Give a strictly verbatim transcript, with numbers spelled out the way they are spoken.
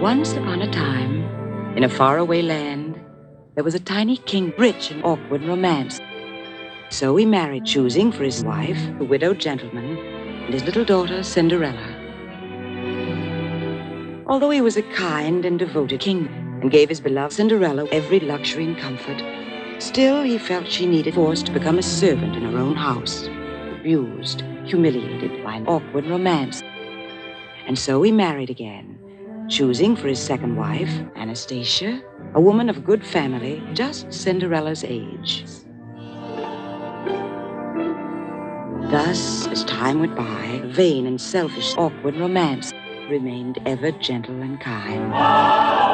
Once upon a time, in a faraway land, there was a tiny king, rich in awkward romance. So he married, choosing for his wife a widowed gentleman and his little daughter, Cinderella. Although he was a kind and devoted king and gave his beloved Cinderella every luxury and comfort, still he felt she needed force to become a servant in her own house, abused, humiliated by an awkward romance. And so he married again, choosing for his second wife, Anastasia, a woman of good family, just Cinderella's age. Thus, as time went by, vain and selfish, awkward romance remained ever gentle and kind.